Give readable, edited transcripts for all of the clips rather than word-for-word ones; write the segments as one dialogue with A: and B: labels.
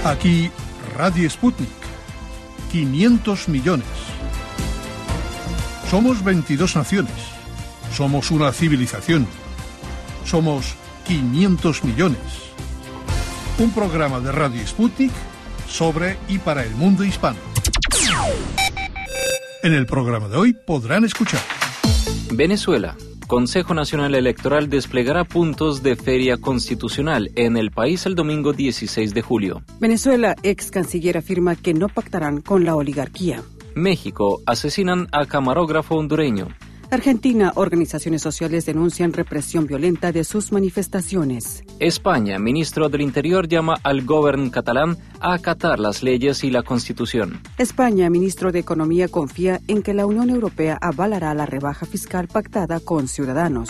A: Aquí Radio Sputnik. 500 millones. Somos 22 naciones. Somos una civilización. Somos 500 millones. Un programa de Radio Sputnik sobre y para el mundo hispano. En el programa de hoy podrán escuchar:
B: Venezuela. Consejo Nacional Electoral desplegará puntos de feria constitucional en el país el domingo 16 de julio.
C: Venezuela, ex canciller afirma que no pactarán con la oligarquía.
B: México, asesinan a camarógrafo hondureño.
C: Argentina, organizaciones sociales denuncian represión violenta de sus manifestaciones.
B: España, ministro del Interior llama al gobierno catalán a acatar las leyes y la Constitución.
C: España, ministro de Economía confía en que la Unión Europea avalará la rebaja fiscal pactada con Ciudadanos.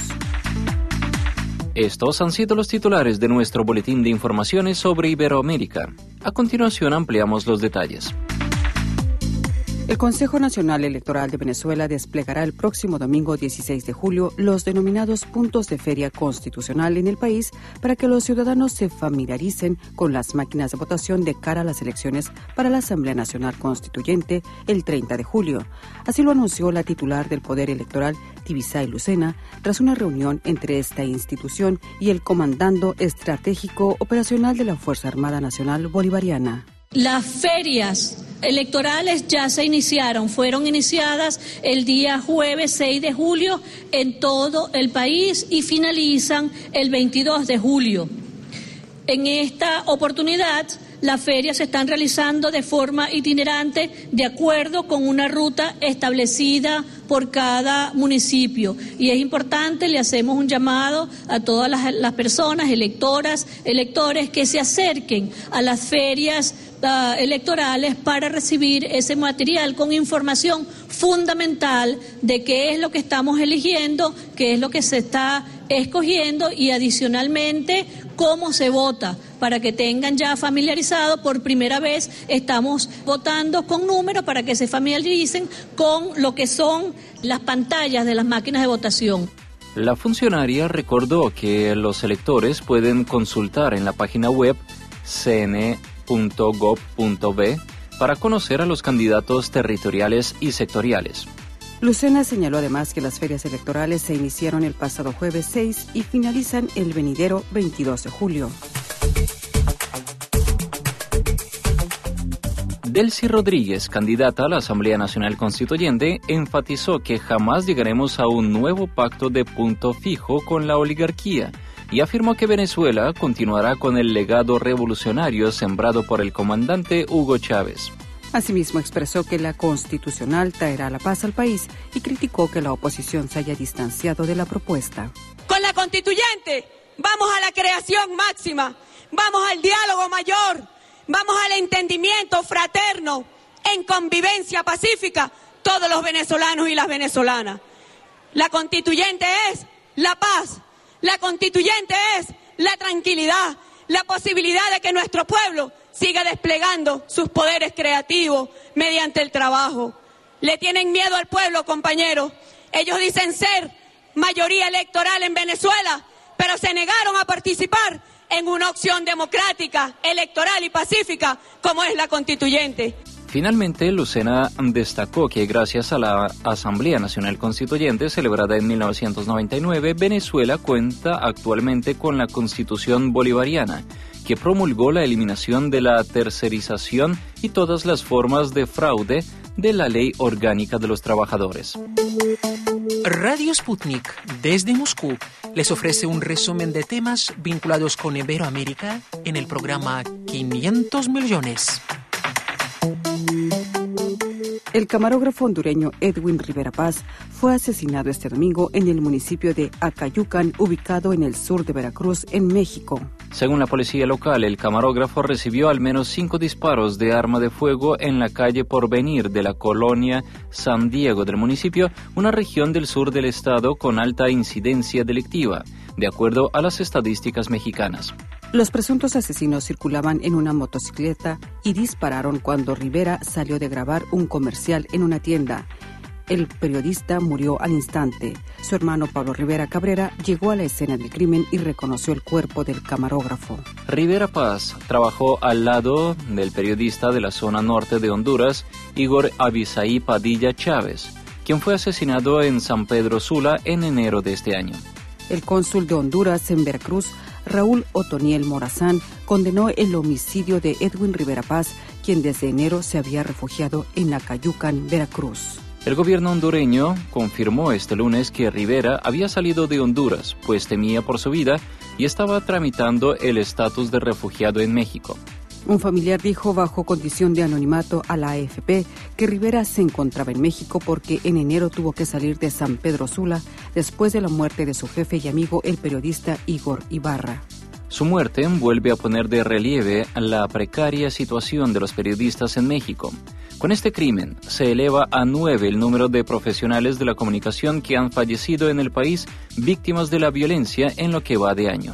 B: Estos han sido los titulares de nuestro boletín de informaciones sobre Iberoamérica. A continuación ampliamos los detalles.
C: El Consejo Nacional Electoral de Venezuela desplegará el próximo domingo 16 de julio los denominados puntos de feria constitucional en el país para que los ciudadanos se familiaricen con las máquinas de votación de cara a las elecciones para la Asamblea Nacional Constituyente el 30 de julio. Así lo anunció la titular del Poder Electoral, Tibisay Lucena, tras una reunión entre esta institución y el Comandando Estratégico Operacional de la Fuerza Armada Nacional Bolivariana.
D: Las ferias electorales ya se iniciaron, fueron iniciadas el día jueves 6 de julio en todo el país y finalizan el 22 de julio. En esta oportunidad, las ferias se están realizando de forma itinerante de acuerdo con una ruta establecida por cada municipio. Y es importante, le hacemos un llamado a todas las personas, electoras, electores, que se acerquen a las ferias electorales para recibir ese material con información fundamental de qué es lo que estamos eligiendo, qué es lo que se está escogiendo y adicionalmente cómo se vota, para que tengan ya familiarizado. Por primera vez estamos votando con números para que se familiaricen con lo que son las pantallas de las máquinas de votación.
B: La funcionaria recordó que los electores pueden consultar en la página web cne.gov.b para conocer a los candidatos territoriales y sectoriales.
C: Lucena señaló además que las ferias electorales se iniciaron el pasado jueves 6 y finalizan el venidero 22 de julio.
B: Delcy Rodríguez, candidata a la Asamblea Nacional Constituyente, enfatizó que jamás llegaremos a un nuevo pacto de punto fijo con la oligarquía y afirmó que Venezuela continuará con el legado revolucionario sembrado por el comandante Hugo Chávez.
C: Asimismo, expresó que la Constitucional traerá la paz al país y criticó que la oposición se haya distanciado de la propuesta.
E: Con la Constituyente vamos a la creación máxima, vamos al diálogo mayor, vamos al entendimiento fraterno, en convivencia pacífica, todos los venezolanos y las venezolanas. La Constituyente es la paz, la Constituyente es la tranquilidad, la posibilidad de que nuestro pueblo siga desplegando sus poderes creativos mediante el trabajo. Le tienen miedo al pueblo, compañeros. Ellos dicen ser mayoría electoral en Venezuela, pero se negaron a participar en una opción democrática, electoral y pacífica como es la Constituyente.
B: Finalmente, Lucena destacó que gracias a la Asamblea Nacional Constituyente celebrada en 1999, Venezuela cuenta actualmente con la Constitución Bolivariana, que promulgó la eliminación de la tercerización y todas las formas de fraude de la Ley Orgánica de los Trabajadores.
F: Radio Sputnik, desde Moscú, les ofrece un resumen de temas vinculados con Iberoamérica en el programa 500 millones.
C: El camarógrafo hondureño Edwin Rivera Paz fue asesinado este domingo en el municipio de Acayucan, ubicado en el sur de Veracruz, en México.
B: Según la policía local, el camarógrafo recibió al menos 5 disparos de arma de fuego en la calle Porvenir de la colonia San Diego del municipio, una región del sur del estado con alta incidencia delictiva, de acuerdo a las estadísticas mexicanas.
C: Los presuntos asesinos circulaban en una motocicleta y dispararon cuando Rivera salió de grabar un comercial en una tienda. El periodista murió al instante. Su hermano Pablo Rivera Cabrera llegó a la escena del crimen y reconoció el cuerpo del camarógrafo.
B: Rivera Paz trabajó al lado del periodista de la zona norte de Honduras, Igor Abisaí Padilla Chávez, quien fue asesinado en San Pedro Sula en enero de este año.
C: El cónsul de Honduras en Veracruz, Raúl Otoniel Morazán, condenó el homicidio de Edwin Rivera Paz, quien desde enero se había refugiado en Acayucan, Veracruz.
B: El gobierno hondureño confirmó este lunes que Rivera había salido de Honduras, pues temía por su vida y estaba tramitando el estatus de refugiado en México.
C: Un familiar dijo bajo condición de anonimato a la AFP que Rivera se encontraba en México porque en enero tuvo que salir de San Pedro Sula después de la muerte de su jefe y amigo, el periodista Igor Ibarra.
B: Su muerte vuelve a poner de relieve la precaria situación de los periodistas en México. Con este crimen se eleva a 9 el número de profesionales de la comunicación que han fallecido en el país víctimas de la violencia en lo que va de año.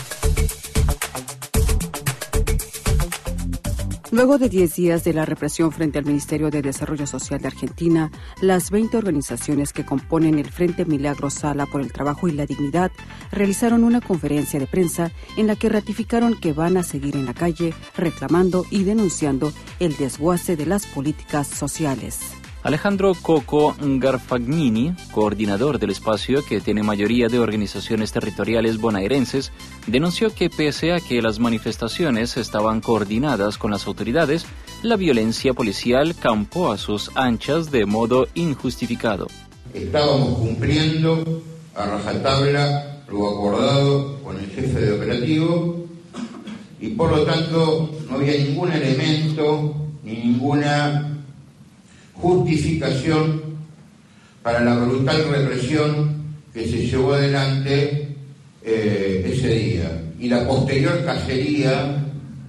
C: Luego de 10 días de la represión frente al Ministerio de Desarrollo Social de Argentina, las 20 organizaciones que componen el Frente Milagro Sala por el Trabajo y la Dignidad realizaron una conferencia de prensa en la que ratificaron que van a seguir en la calle reclamando y denunciando el desguace de las políticas sociales.
B: Alejandro Coco Garfagnini, coordinador del espacio que tiene mayoría de organizaciones territoriales bonaerenses, denunció que pese a que las manifestaciones estaban coordinadas con las autoridades, la violencia policial campó a sus anchas de modo injustificado.
G: Estábamos cumpliendo a rajatabla lo acordado con el jefe de operativo y por lo tanto no había ningún elemento ni ninguna justificación para la brutal represión que se llevó adelante ese día y la posterior cacería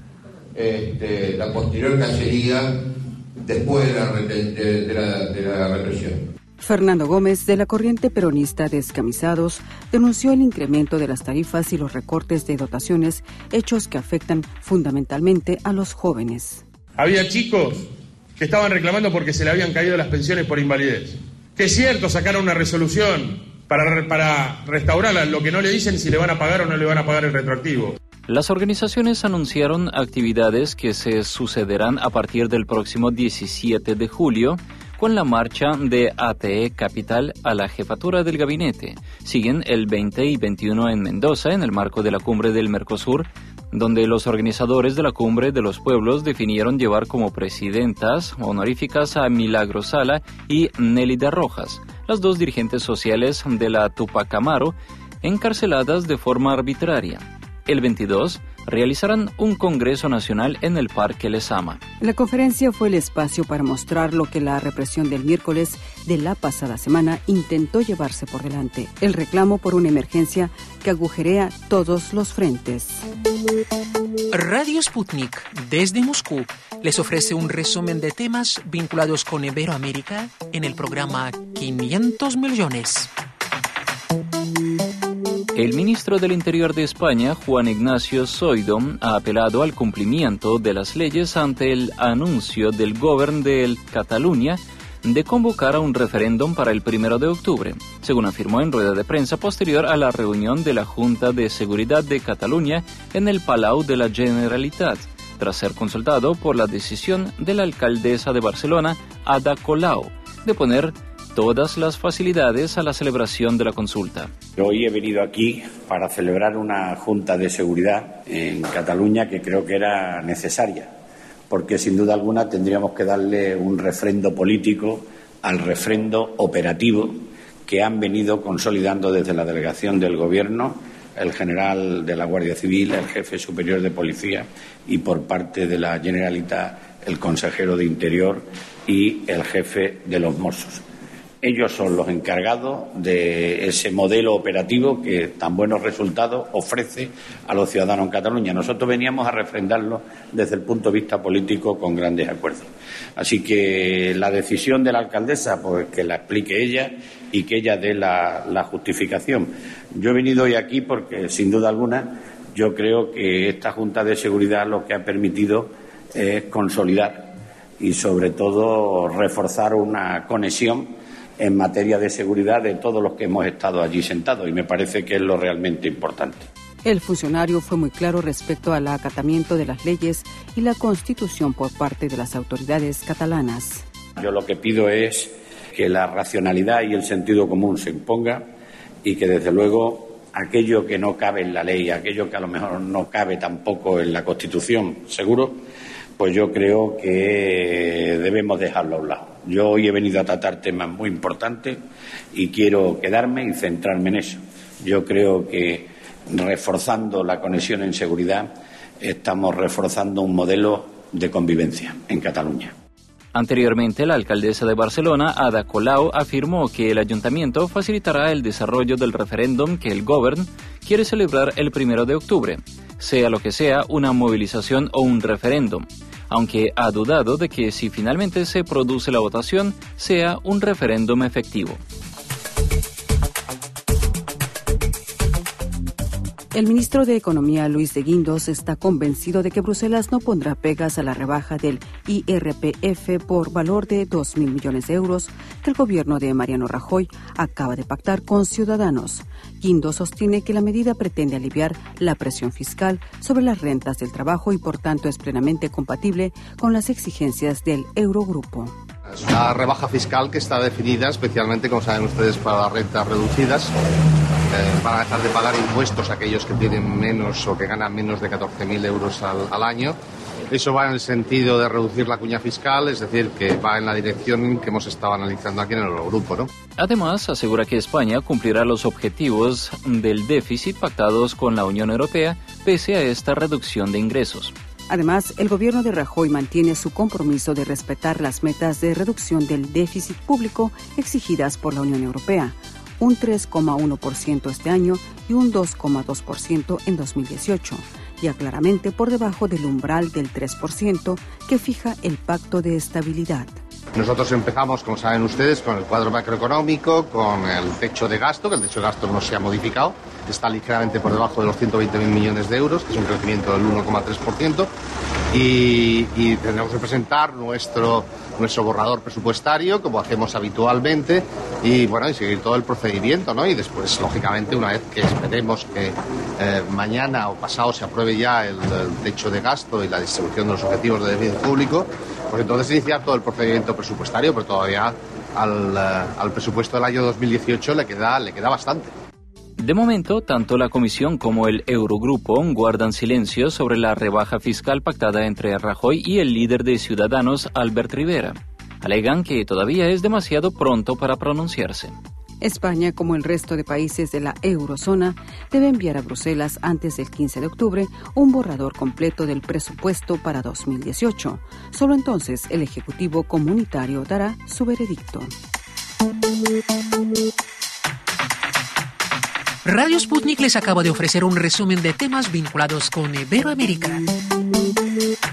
G: después de la represión.
C: Fernando Gómez, de la corriente peronista Descamisados, denunció el incremento de las tarifas y los recortes de dotaciones, hechos que afectan fundamentalmente a los jóvenes.
H: Había chicos que estaban reclamando porque se le habían caído las pensiones por invalidez. Que es cierto, sacaron una resolución para restaurarla, lo que no le dicen si le van a pagar o no le van a pagar el retroactivo.
B: Las organizaciones anunciaron actividades que se sucederán a partir del próximo 17 de julio con la marcha de ATE Capital a la jefatura del gabinete. Siguen el 20 y 21 en Mendoza, en el marco de la cumbre del Mercosur, donde los organizadores de la Cumbre de los Pueblos definieron llevar como presidentas honoríficas a Milagro Sala y Nélida Rojas, las dos dirigentes sociales de la Tupac Amaru, encarceladas de forma arbitraria. El 22 realizarán un Congreso Nacional en el Parque Lezama.
C: La conferencia fue el espacio para mostrar lo que la represión del miércoles de la pasada semana intentó llevarse por delante, el reclamo por una emergencia que agujerea todos los frentes.
F: Radio Sputnik, desde Moscú, les ofrece un resumen de temas vinculados con Iberoamérica en el programa 500 millones.
B: El ministro del Interior de España, Juan Ignacio Zoido, ha apelado al cumplimiento de las leyes ante el anuncio del Govern de Cataluña de convocar a un referéndum para el 1 de octubre, según afirmó en rueda de prensa posterior a la reunión de la Junta de Seguridad de Cataluña en el Palau de la Generalitat, tras ser consultado por la decisión de la alcaldesa de Barcelona, Ada Colau, de poner todas las facilidades a la celebración de la consulta.
I: Hoy he venido aquí para celebrar una Junta de Seguridad en Cataluña que creo que era necesaria, porque sin duda alguna tendríamos que darle un refrendo político al refrendo operativo que han venido consolidando desde la delegación del Gobierno, el general de la Guardia Civil, el jefe superior de policía y por parte de la Generalitat el consejero de Interior y el jefe de los Mossos. Ellos son los encargados de ese modelo operativo que tan buenos resultados ofrece a los ciudadanos en Cataluña. Nosotros veníamos a refrendarlo desde el punto de vista político con grandes acuerdos. Así que la decisión de la alcaldesa, pues que la explique ella y que ella dé la justificación. Yo he venido hoy aquí porque, sin duda alguna, yo creo que esta Junta de Seguridad lo que ha permitido es consolidar y, sobre todo, reforzar una conexión en materia de seguridad de todos los que hemos estado allí sentados, y me parece que es lo realmente importante.
C: El funcionario fue muy claro respecto al acatamiento de las leyes y la Constitución por parte de las autoridades catalanas.
I: Yo lo que pido es que la racionalidad y el sentido común se imponga y que, desde luego, aquello que no cabe en la ley, aquello que a lo mejor no cabe tampoco en la Constitución, seguro, pues yo creo que debemos dejarlo a un lado. Yo hoy he venido a tratar temas muy importantes y quiero quedarme y centrarme en eso. Yo creo que reforzando la conexión en seguridad estamos reforzando un modelo de convivencia en Cataluña.
B: Anteriormente, la alcaldesa de Barcelona, Ada Colau, afirmó que el ayuntamiento facilitará el desarrollo del referéndum que el Govern quiere celebrar el 1 de octubre, sea lo que sea, una movilización o un referéndum, aunque ha dudado de que si finalmente se produce la votación, sea un referéndum efectivo.
C: El ministro de Economía, Luis de Guindos, está convencido de que Bruselas no pondrá pegas a la rebaja del IRPF por valor de 2.000 millones de euros que el gobierno de Mariano Rajoy acaba de pactar con Ciudadanos. Guindos sostiene que la medida pretende aliviar la presión fiscal sobre las rentas del trabajo y, por tanto, es plenamente compatible con las exigencias del Eurogrupo.
J: Es una rebaja fiscal que está definida especialmente, como saben ustedes, para las rentas reducidas. Van a dejar de pagar impuestos aquellos que tienen menos o que ganan menos de 14.000 euros al año. Eso va en el sentido de reducir la cuña fiscal, es decir, que va en la dirección que hemos estado analizando aquí en el Eurogrupo, ¿no?
B: Además, asegura que España cumplirá los objetivos del déficit pactados con la Unión Europea pese a esta reducción de ingresos.
C: Además, el gobierno de Rajoy mantiene su compromiso de respetar las metas de reducción del déficit público exigidas por la Unión Europea, un 3,1% este año y un 2,2% en 2018, ya claramente por debajo del umbral del 3% que fija el Pacto de Estabilidad.
J: Nosotros empezamos, como saben ustedes, con el cuadro macroeconómico, con el techo de gasto, que el techo de gasto no se ha modificado, está ligeramente por debajo de los 120.000 millones de euros, que es un crecimiento del 1,3%, y tendremos que presentar nuestro borrador presupuestario, como hacemos habitualmente, y bueno, y seguir todo el procedimiento, ¿no? Y después, lógicamente, una vez que esperemos que mañana o pasado se apruebe ya el techo de gasto y la distribución de los objetivos de déficit público, pues entonces iniciar todo el procedimiento presupuestario, pero todavía al presupuesto del año 2018 le queda bastante.
B: De momento, tanto la Comisión como el Eurogrupo guardan silencio sobre la rebaja fiscal pactada entre Rajoy y el líder de Ciudadanos, Albert Rivera. Alegan que todavía es demasiado pronto para pronunciarse.
C: España, como el resto de países de la eurozona, debe enviar a Bruselas antes del 15 de octubre un borrador completo del presupuesto para 2018. Solo entonces el Ejecutivo Comunitario dará su veredicto.
F: Radio Sputnik les acaba de ofrecer un resumen de temas vinculados con Iberoamérica.